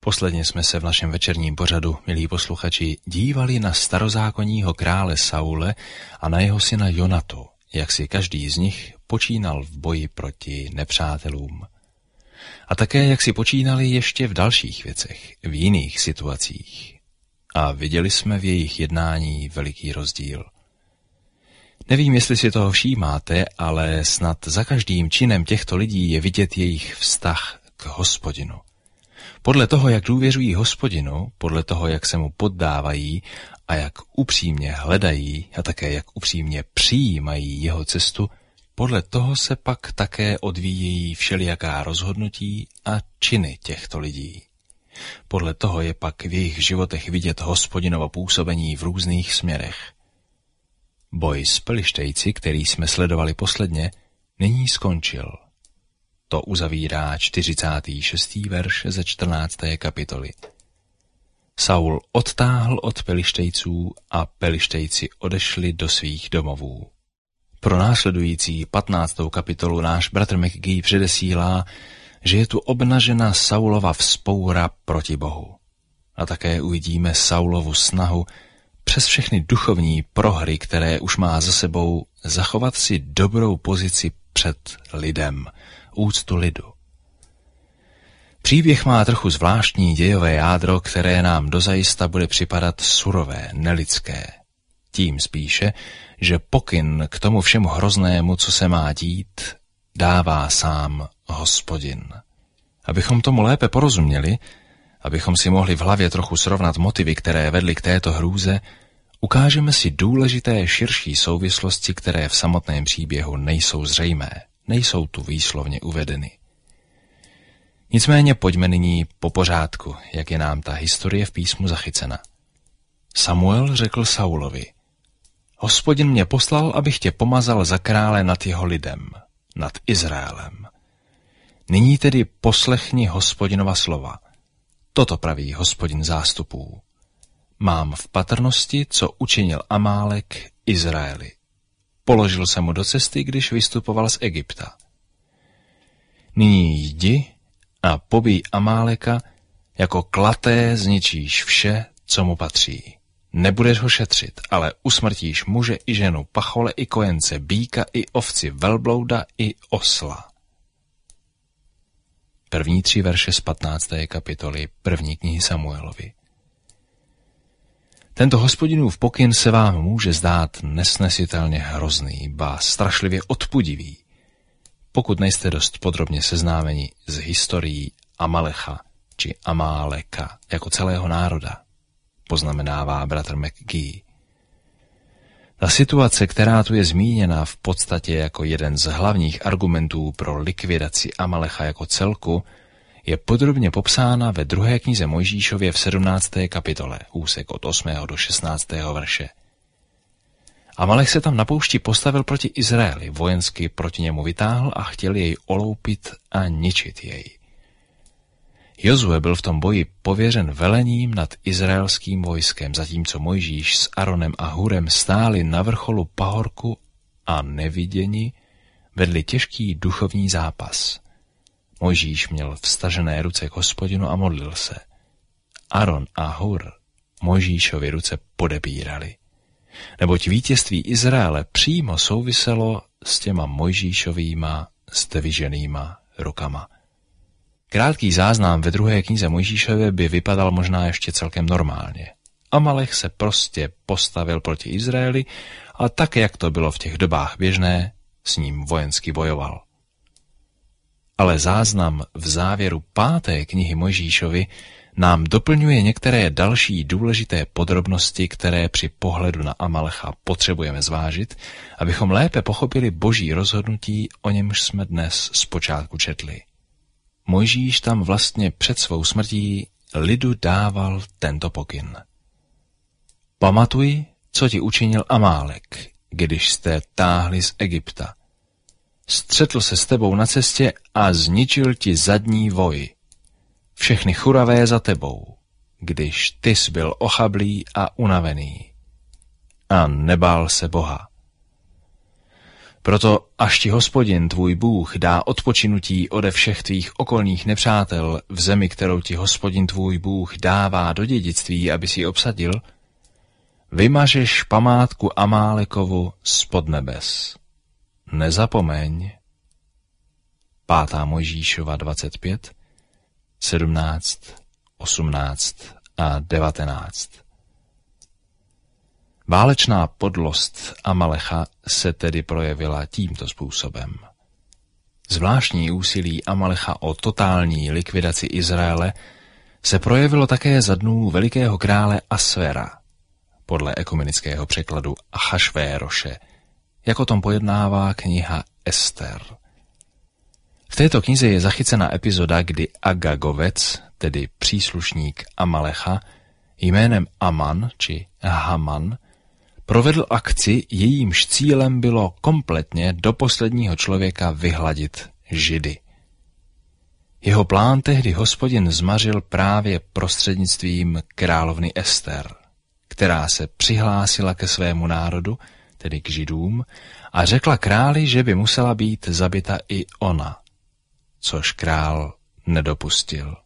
Posledně jsme se v našem večerním pořadu, milí posluchači, dívali na starozákonního krále Saule a na jeho syna Jonatu, jak si každý z nich počínal v boji proti nepřátelům. A také, jak si počínali ještě v dalších věcech, v jiných situacích. A viděli jsme v jejich jednání veliký rozdíl. Nevím, jestli si toho všímáte, ale snad za každým činem těchto lidí je vidět jejich vztah k Hospodinu. Podle toho, jak důvěřují Hospodinu, podle toho, jak se mu poddávají a jak upřímně hledají a také jak upřímně přijímají jeho cestu, podle toho se pak také odvíjejí všelijaká rozhodnutí a činy těchto lidí. Podle toho je pak v jejich životech vidět Hospodinovo působení v různých směrech. Boj s Pelištejci, který jsme sledovali posledně, nyní skončil. To uzavírá 46. verš ze 14. kapitoly. Saul odtáhl od Pelištejců a Pelištejci odešli do svých domovů. Pro následující 15. kapitolu náš bratr McGee předesílá, že je tu obnažena Saulova vzpoura proti Bohu. A také uvidíme Saulovu snahu přes všechny duchovní prohry, které už má za sebou, zachovat si dobrou pozici před lidem, úctu lidu. Příběh má trochu zvláštní dějové jádro, které nám dozajista bude připadat surové, nelidské. Tím spíše, že pokyn k tomu všemu hroznému, co se má dít, dává sám Hospodin. Abychom tomu lépe porozuměli, abychom si mohli v hlavě trochu srovnat motivy, které vedly k této hrůze, ukážeme si důležité širší souvislosti, které v samotném příběhu nejsou zřejmé, nejsou tu výslovně uvedeny. Nicméně pojďme nyní po pořádku, jak je nám ta historie v písmu zachycena. Samuel řekl Saulovi: Hospodin mě poslal, abych tě pomazal za krále nad jeho lidem, nad Izraelem. Nyní tedy poslechni Hospodinova slova. Toto praví Hospodin zástupů. Mám v patrnosti, co učinil Amálek Izraeli. Položil se mu do cesty, když vystupoval z Egypta. Nyní jdi a pobij Amáleka, jako klaté zničíš vše, co mu patří. Nebudeš ho šetřit, ale usmrtíš muže i ženu, pachole i kojence, býka i ovci, velblouda i osla. První 3 verše z 15. kapitoly 1. knihy Samuelovi. Tento Hospodinův pokyn se vám může zdát nesnesitelně hrozný, ba strašlivě odpudivý, pokud nejste dost podrobně seznámeni s historií Amalecha či Amáleka jako celého národa, poznamenává bratr McGee. Ta situace, která tu je zmíněna v podstatě jako jeden z hlavních argumentů pro likvidaci Amalecha jako celku, je podrobně popsána ve 2. knize Mojžíšově v 17. kapitole, úsek od 8. do 16. verše. Amalek se tam na poušti postavil proti Izraeli, vojensky proti němu vytáhl a chtěl jej oloupit a ničit jej. Jozue byl v tom boji pověřen velením nad izraelským vojskem, zatímco Mojžíš s Aronem a Hurem stáli na vrcholu pahorku a neviděni vedli těžký duchovní zápas. Mojžíš měl vstažené ruce k Hospodinu a modlil se. Aron a Hur Mojžíšovi ruce podebírali. Neboť vítězství Izraele přímo souviselo s těma Mojžíšovýma zdviženýma rukama. Krátký záznam ve 2. knize Mojžíšově by vypadal možná ještě celkem normálně. Amalek se prostě postavil proti Izraeli a tak, jak to bylo v těch dobách běžné, s ním vojensky bojoval. Ale záznam v závěru 5. knihy Mojžíšovi nám doplňuje některé další důležité podrobnosti, které při pohledu na Amalecha potřebujeme zvážit, abychom lépe pochopili Boží rozhodnutí, o němž jsme dnes zpočátku četli. Mojžíš tam vlastně před svou smrtí lidu dával tento pokyn. Pamatuj, co ti učinil Amálek, když jste táhli z Egypta. Střetl se s tebou na cestě a zničil ti zadní voj. Všechny churavé za tebou, když ty jsi byl ochablý a unavený. A nebál se Boha. Proto až ti Hospodin tvůj Bůh dá odpočinutí ode všech tvých okolních nepřátel v zemi, kterou ti Hospodin tvůj Bůh dává do dědictví, aby si ji obsadil, vymažeš památku Amálekovu spod nebes. Nezapomeň. 5. Mojžíšova 25, 17, 18 a 19. Válečná podlost Amalecha se tedy projevila tímto způsobem. Zvláštní úsilí Amalecha o totální likvidaci Izraele se projevilo také za dnů velikého krále Asvera, podle ekumenického překladu Achašvéroše, jak o tom pojednává kniha Ester. V této knize je zachycena epizoda, kdy Agagovec, tedy příslušník Amalecha, jménem Aman či Haman, provedl akci, jejímž cílem bylo kompletně do posledního člověka vyhladit Židy. Jeho plán tehdy Hospodin zmařil právě prostřednictvím královny Ester, která se přihlásila ke svému národu, tedy k Židům, a řekla králi, že by musela být zabita i ona, což král nedopustil.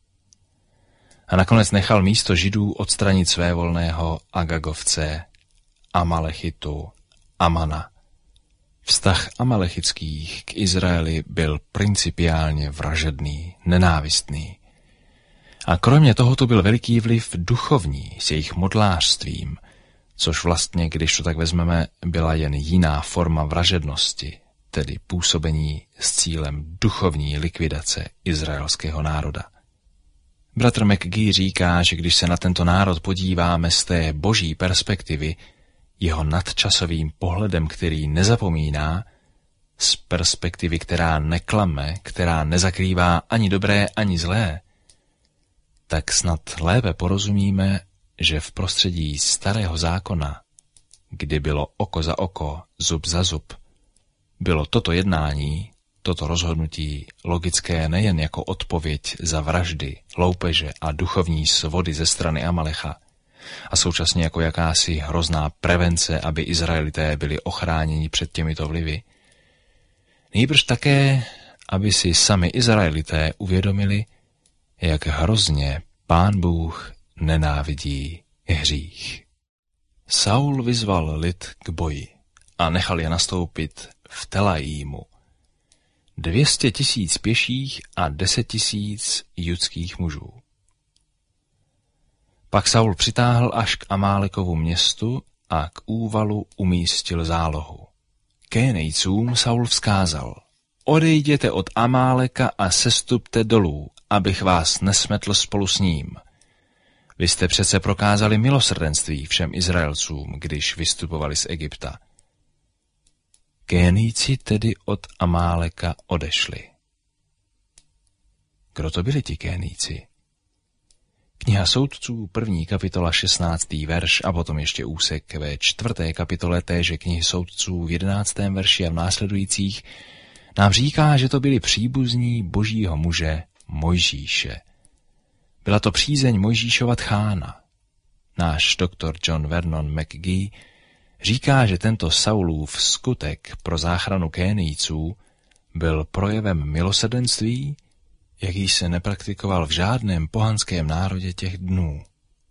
A nakonec nechal místo Židů odstranit svévolného Agagovce, Amalechitu, Amana. Vztah amalechických k Izraeli byl principiálně vražedný, nenávistný. A kromě toho tu byl veliký vliv duchovní s jejich modlářstvím, což vlastně, když to tak vezmeme, byla jen jiná forma vražednosti, tedy působení s cílem duchovní likvidace izraelského národa. Bratr McGee říká, že když se na tento národ podíváme z té boží perspektivy, jeho nadčasovým pohledem, který nezapomíná, z perspektivy, která neklame, která nezakrývá ani dobré, ani zlé, tak snad lépe porozumíme, že v prostředí starého zákona, kdy bylo oko za oko, zub za zub, bylo toto jednání, toto rozhodnutí logické nejen jako odpověď za vraždy, loupeže a duchovní svody ze strany Amalecha, a současně jako jakási hrozná prevence, aby Izraelité byli ochráněni před těmito vlivy. Nýbrž také, aby si sami Izraelité uvědomili, jak hrozně Pán Bůh nenávidí hřích. Saul vyzval lid k boji a nechal je nastoupit v Telajímu. 200 000 pěších a 10 000 judských mužů. Pak Saul přitáhl až k Amálekovu městu a k úvalu umístil zálohu. Kénejcům Saul vzkázal: odejděte od Amáleka a sestupte dolů, abych vás nesmetl spolu s ním. Vy jste přece prokázali milosrdenství všem Izraelcům, když vystupovali z Egypta. Kénejci tedy od Amáleka odešli. Kdo to byli ti Kénejci? Kniha Soudců, 1. kapitola, 16. verš a potom ještě úsek ve 4. kapitole téže knihy Soudců v 11. verši a v následujících nám říká, že to byli příbuzní božího muže Mojžíše. Byla to přízeň Mojžíšova tchána. Náš doktor John Vernon McGee říká, že tento Saulův skutek pro záchranu Kénijců byl projevem milosrdenství, jaký se nepraktikoval v žádném pohanském národě těch dnů.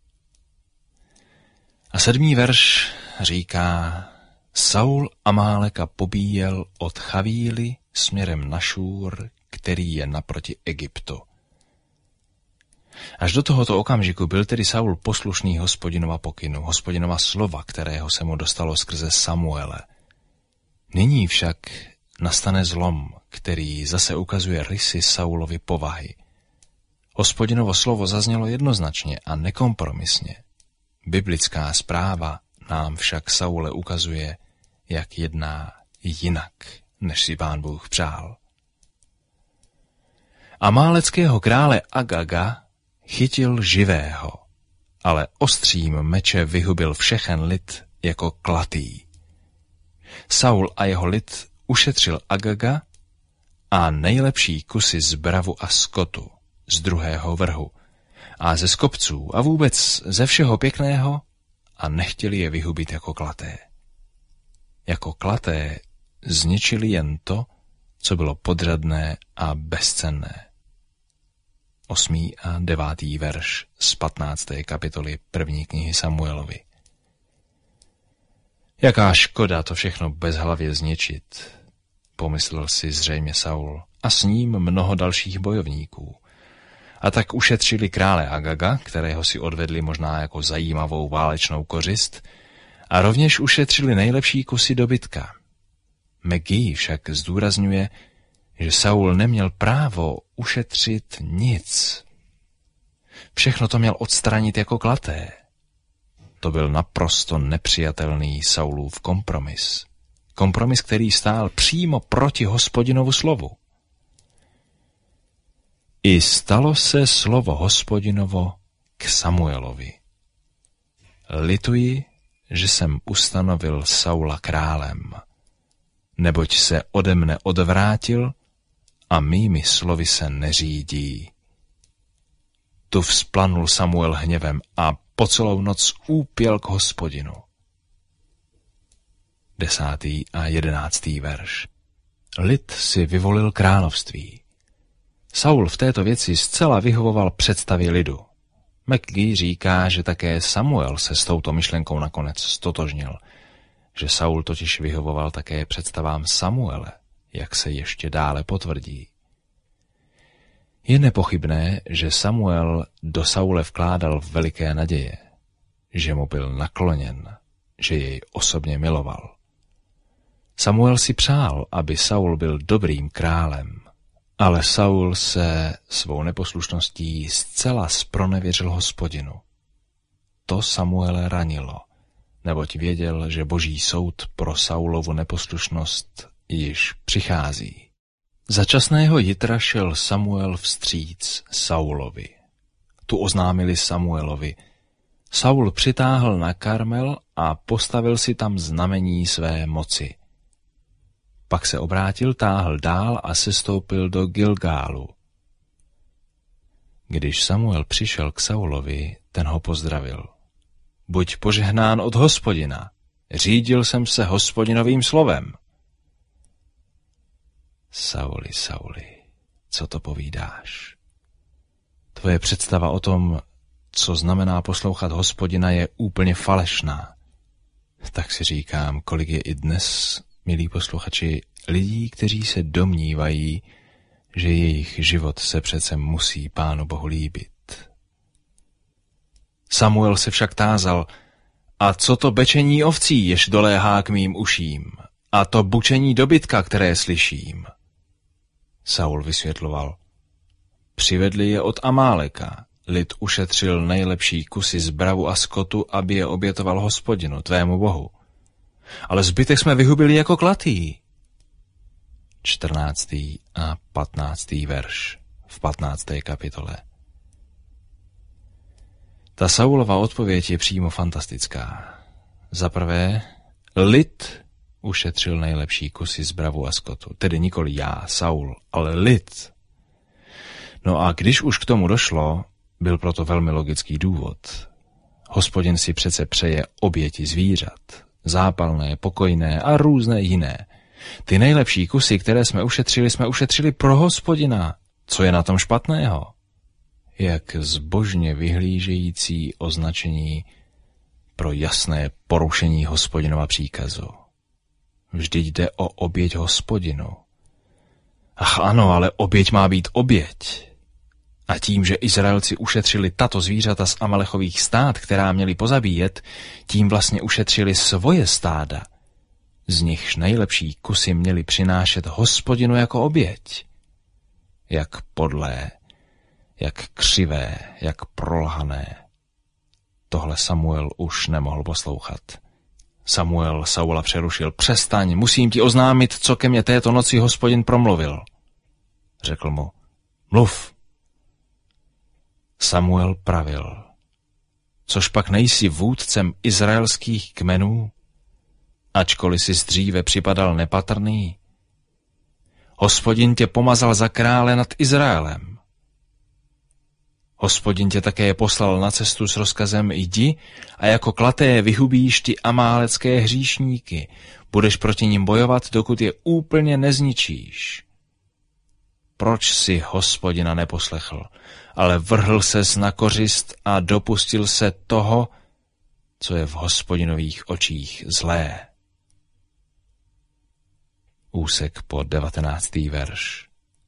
A 7. verš říká: Saul Amáleka pobíjel od Chavíly směrem na Šúr, který je naproti Egyptu. Až do tohoto okamžiku byl tedy Saul poslušný Hospodinova pokynu, Hospodinova slova, kterého se mu dostalo skrze Samuele. Nyní však nastane zlom, který zase ukazuje rysy Saulovy povahy. Hospodinovo slovo zaznělo jednoznačně a nekompromisně. Biblická zpráva nám však Saule ukazuje, jak jedná jinak, než si Pán Bůh přál. Amáleckého krále Agaga chytil živého, ale ostřím meče vyhubil všechen lid jako klatý. Saul a jeho lid ušetřil Agaga a nejlepší kusy z bravu a skotu z druhého vrhu a ze skopců a vůbec ze všeho pěkného a nechtěli je vyhubit jako klaté. Jako klaté zničili jen to, co bylo podřadné a bezcenné. 8. a 9. verš z 15. kapitoly 1. knihy Samuelovi. Jaká škoda to všechno bezhlavě zničit, pomyslel si zřejmě Saul a s ním mnoho dalších bojovníků. A tak ušetřili krále Agaga, kterého si odvedli možná jako zajímavou válečnou kořist, a rovněž ušetřili nejlepší kusy dobytka. McGee však zdůrazňuje, že Saul neměl právo ušetřit nic. Všechno to měl odstranit jako klaté. To byl naprosto nepřijatelný Saulův kompromis. Kompromis, který stál přímo proti Hospodinovu slovu. I stalo se slovo Hospodinovo k Samuelovi. Lituji, že jsem ustanovil Saula králem, neboť se ode mne odvrátil a mými slovy se neřídí. Tu vzplanul Samuel hněvem a po celou noc úpěl k Hospodinu. 10. a 11. verš. Lid si vyvolil království. Saul v této věci zcela vyhovoval představě lidu. McGee říká, že také Samuel se s touto myšlenkou nakonec stotožnil, že Saul totiž vyhovoval také představám Samuele, jak se ještě dále potvrdí. Je nepochybné, že Samuel do Saule vkládal veliké naděje, že mu byl nakloněn, že jej osobně miloval. Samuel si přál, aby Saul byl dobrým králem, ale Saul se svou neposlušností zcela zpronevěřil Hospodinu. To Samuele ranilo, neboť věděl, že boží soud pro Saulovu neposlušnost již přichází. Začasného jitra šel Samuel vstříc Saulovi. Tu oznámili Samuelovi. Saul přitáhl na Karmel a postavil si tam znamení své moci. Pak se obrátil, táhl dál a sestoupil do Gilgálu. Když Samuel přišel k Saulovi, ten ho pozdravil. Buď požehnán od Hospodina, řídil jsem se Hospodinovým slovem. Sauli, Sauli, co to povídáš? Tvoje představa o tom, co znamená poslouchat Hospodina, je úplně falešná. Tak si říkám, kolik je i dnes, milí posluchači, lidí, kteří se domnívají, že jejich život se přece musí Pánu Bohu líbit. Samuel se však tázal, a co to bečení ovcí, jež doléhá k mým uším, a to bučení dobytka, které slyším? Saul vysvětloval, přivedli je od Amáleka, lid ušetřil nejlepší kusy zbravu a skotu, aby je obětoval Hospodinu, tvému Bohu. Ale zbytek jsme vyhubili jako klatý. 14. a 15. verš v 15. kapitole. Ta Saulova odpověď je přímo fantastická. Za prvé, lid ušetřil nejlepší kusy zbravu a skotu. Tedy nikoli já, Saul, ale lid. No a když už k tomu došlo, byl proto velmi logický důvod. Hospodin si přece přeje oběti zvířat. Zápalné, pokojné a různé jiné. Ty nejlepší kusy, které jsme ušetřili pro Hospodina. Co je na tom špatného? Jak zbožně vyhlížející označení pro jasné porušení Hospodinova příkazu. Vždyť jde o oběť Hospodinu. Ach ano, ale oběť má být oběť. A tím, že Izraelci ušetřili tato zvířata z Amalechových stád, která měli pozabíjet, tím vlastně ušetřili svoje stáda. Z nichž nejlepší kusy měli přinášet Hospodinu jako oběť. Jak podlé, jak křivé, jak prolhané. Tohle Samuel už nemohl poslouchat. Samuel Saula přerušil. Přestaň, musím ti oznámit, co ke mně této noci Hospodin promluvil. Řekl mu, mluv. Samuel pravil, což pak nejsi vůdcem izraelských kmenů, ačkoliv jsi dříve připadal nepatrný. Hospodin tě pomazal za krále nad Izraelem. Hospodin tě také poslal na cestu s rozkazem jdi a jako klaté vyhubíš ty amálecké hříšníky. Budeš proti nim bojovat, dokud je úplně nezničíš. Proč si Hospodina neposlechl, ale vrhl ses na kořist a dopustil se toho, co je v Hospodinových očích zlé. Úsek po 19. verš.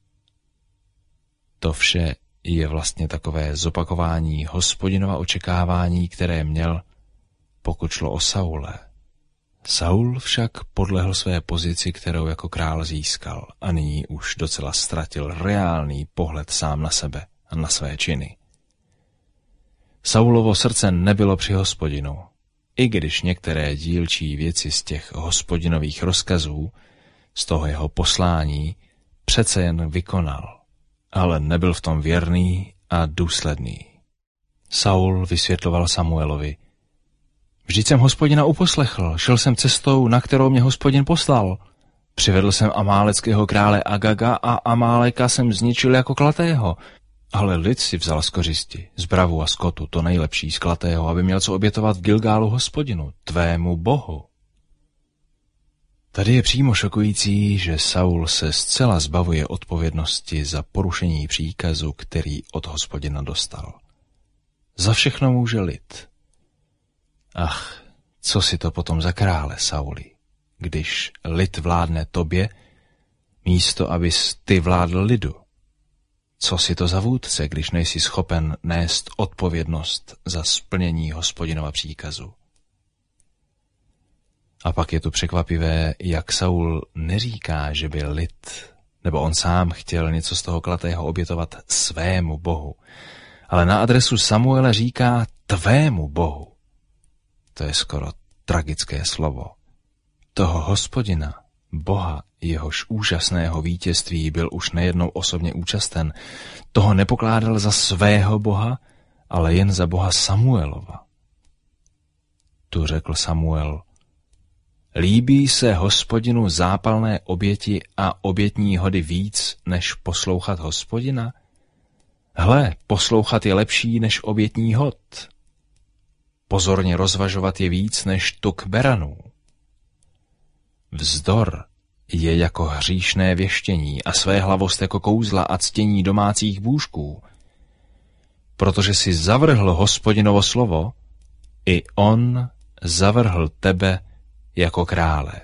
To vše je vlastně takové zopakování Hospodinova očekávání, které měl, pokud šlo o Saule. Saul však podlehl své pozici, kterou jako král získal, a nyní už docela ztratil reálný pohled sám na sebe a na své činy. Saulovo srdce nebylo při Hospodinu, i když některé dílčí věci z těch Hospodinových rozkazů, z toho jeho poslání, přece jen vykonal, ale nebyl v tom věrný a důsledný. Saul vysvětloval Samuelovi: vždyť jsem Hospodina uposlechl, šel jsem cestou, na kterou mě Hospodin poslal. Přivedl jsem amáleckého krále Agaga a Amáleka jsem zničil jako klatého. Ale lid si vzal z kořisti, z bravu a skotu, to nejlepší z klatého, aby měl co obětovat v Gilgálu Hospodinu, tvému bohu. Tady je přímo šokující, že Saul se zcela zbavuje odpovědnosti za porušení příkazu, který od Hospodina dostal. Za všechno může lid. Ach, co si to potom za krále, Sauli, když lid vládne tobě, místo abys ty vládl lidu? Co si to za vůdce, když nejsi schopen nést odpovědnost za splnění Hospodinova příkazu? A pak je tu překvapivé, jak Saul neříká, že by lid, nebo on sám chtěl něco z toho klatého obětovat svému bohu, ale na adresu Samuele říká tvému bohu. To je skoro tragické slovo. Toho Hospodina, Boha, jehož úžasného vítězství byl už nejednou osobně účasten, toho nepokládal za svého Boha, ale jen za Boha Samuelova. Tu řekl Samuel: líbí se Hospodinu zápalné oběti a obětní hody víc, než poslouchat Hospodina? Hle, poslouchat je lepší než obětní hod. Pozorně rozvažovat je víc než tuk beranů. Vzdor je jako hříšné věštění a svéhlavost jako kouzla a ctění domácích bůžků. Protože si zavrhl Hospodinovo slovo, i on zavrhl tebe jako krále.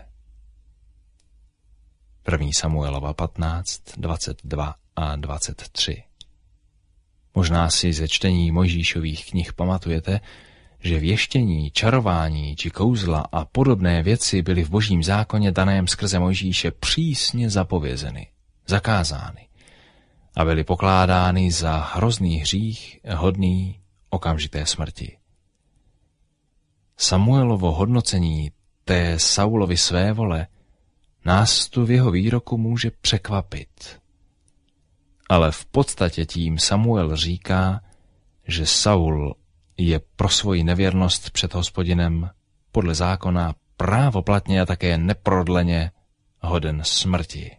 1. Samuelova 15, 22 a 23. Možná si ze čtení Mojžíšových knih pamatujete, že věštění, čarování či kouzla a podobné věci byly v božím zákoně daném skrze Mojžíše přísně zapovězeny, zakázány a byly pokládány za hrozný hřích hodný okamžité smrti. Samuelovo hodnocení té Saulovy svévole nás tu v jeho výroku může překvapit. Ale v podstatě tím Samuel říká, že Saul je pro svoji nevěrnost před Hospodinem podle zákona právoplatně a také neprodleně hoden smrti.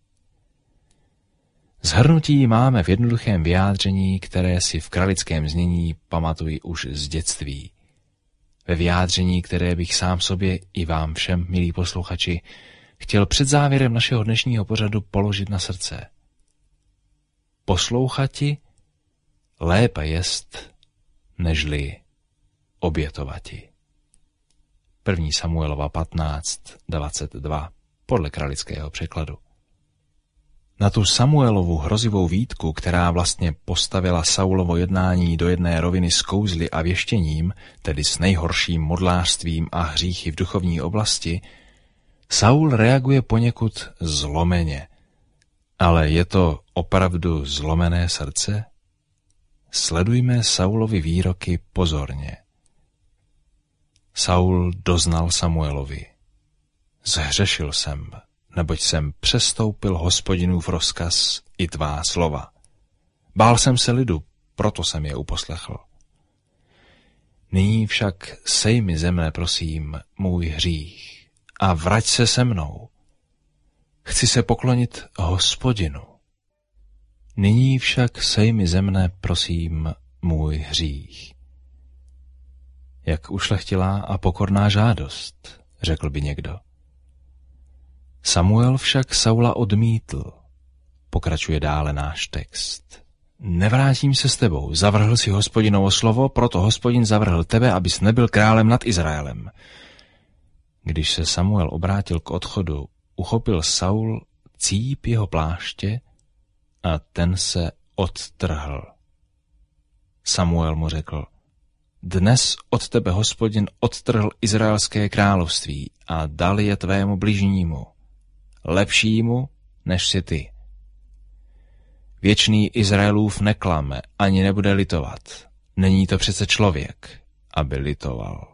Shrnutí máme v jednoduchém vyjádření, které si v kralickém znění pamatuji už z dětství. Ve vyjádření, které bych sám sobě i vám všem, milí posluchači, chtěl před závěrem našeho dnešního pořadu položit na srdce. Poslouchati lépe jest, nežli obětovati. 1. Samuelova 15, 22, podle kralického překladu. Na tu Samuelovu hrozivou výtku, která vlastně postavila Saulovo jednání do jedné roviny s kouzly a věštěním, tedy s nejhorším modlářstvím a hříchy v duchovní oblasti, Saul reaguje poněkud zlomeně. Ale je to opravdu zlomené srdce? Sledujme Saulovy výroky pozorně. Saul doznal Samuelovi: zhřešil jsem, neboť jsem přestoupil Hospodinův rozkaz i tvá slova. Bál jsem se lidu, proto jsem je uposlechl. Nyní však sej mi ze mne, prosím, můj hřích a vrať se se mnou. Chci se poklonit Hospodinu. Nyní však sej mi ze mne, prosím, můj hřích. Jak ušlechtilá a pokorná žádost, řekl by někdo. Samuel však Saula odmítl. Pokračuje dále náš text. Nevrátím se s tebou, zavrhl si Hospodinovo slovo, proto Hospodin zavrhl tebe, abys nebyl králem nad Izraelem. Když se Samuel obrátil k odchodu, uchopil Saul cíp jeho pláště a ten se odtrhl. Samuel mu řekl, dnes od tebe Hospodin odtrhl Izraelské království a dal je tvému bližnímu, lepšímu než si ty. Věčný Izraelův neklame, ani nebude litovat. Není to přece člověk, aby litoval.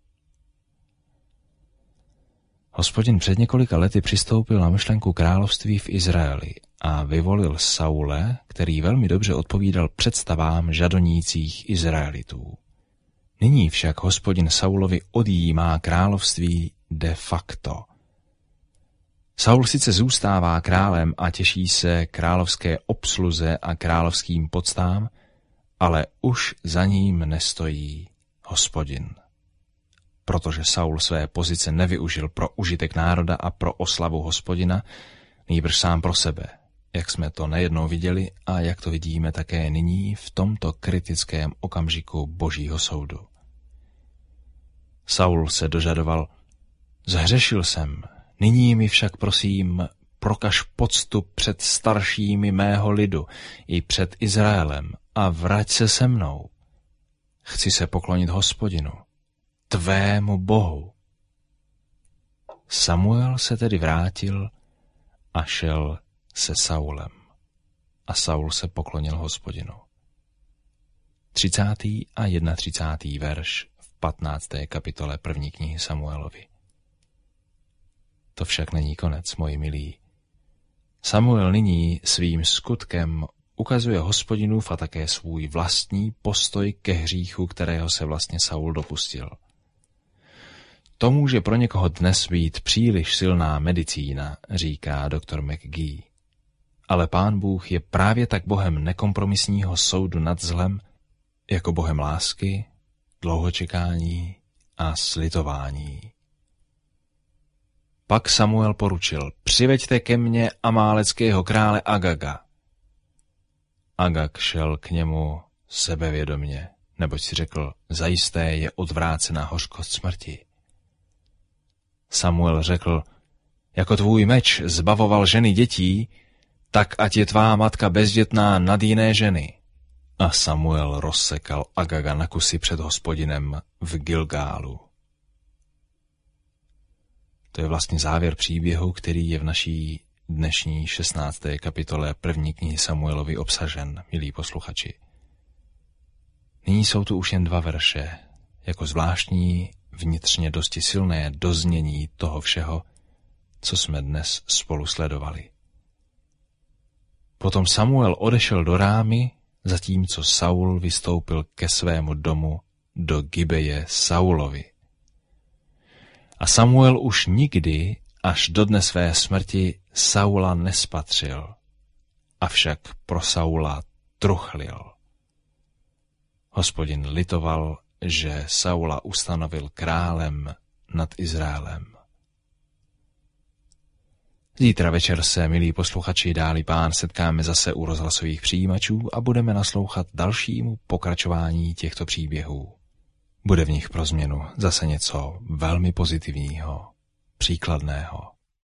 Hospodin před několika lety přistoupil na myšlenku království v Izraeli a vyvolil Saule, který velmi dobře odpovídal představám žadonících Izraelitů. Nyní však Hospodin Saulovi odjímá království de facto. Saul sice zůstává králem a těší se královské obsluze a královským poctám, ale už za ním nestojí Hospodin. Protože Saul své pozice nevyužil pro užitek národa a pro oslavu Hospodina, nýbrž sám pro sebe, jak jsme to nejednou viděli a jak to vidíme také nyní v tomto kritickém okamžiku Božího soudu. Saul se dožadoval, zhřešil jsem, nyní mi však prosím prokaž poctu před staršími mého lidu i před Izraelem a vrať se mnou. Chci se poklonit Hospodinu, tvému Bohu. Samuel se tedy vrátil a šel se Saulem. A Saul se poklonil Hospodinu. 30. a 31. verš v 15. kapitole 1. knihy Samuelovi. To však není konec, moji milí. Samuel nyní svým skutkem ukazuje Hospodinův a také svůj vlastní postoj ke hříchu, kterého se vlastně Saul dopustil. To může pro někoho dnes být příliš silná medicína, říká doktor McGee. Ale Pán Bůh je právě tak Bohem nekompromisního soudu nad zlem, jako Bohem lásky, dlouhočekání a slitování. Pak Samuel poručil, přiveďte ke mně amáleckého krále Agaga. Agag šel k němu sebevědomě, neboť si řekl, zajisté je odvrácená hořkost smrti. Samuel řekl, jako tvůj meč zbavoval ženy dětí, tak ať je tvá matka bezdětná nad jiné ženy. A Samuel rozsekal Agaga na kusy před Hospodinem v Gilgálu. To je vlastně závěr příběhu, který je v naší dnešní 16. kapitole 1. knihy Samuelovi obsažen, milí posluchači. Nyní jsou tu už jen 2 verše, jako zvláštní, vnitřně dosti silné doznění toho všeho, co jsme dnes spolu sledovali. Potom Samuel odešel do Rámy, zatímco Saul vystoupil ke svému domu do Gibeje Saulovi. A Samuel už nikdy až do dne své smrti Saula nespatřil, avšak pro Saula truchlil. Hospodin litoval, že Saula ustanovil králem nad Izraelem. Zítra večer se, milí posluchači, dáli Pán, setkáme zase u rozhlasových přijímačů a budeme naslouchat dalšímu pokračování těchto příběhů. Bude v nich pro změnu zase něco velmi pozitivního, příkladného.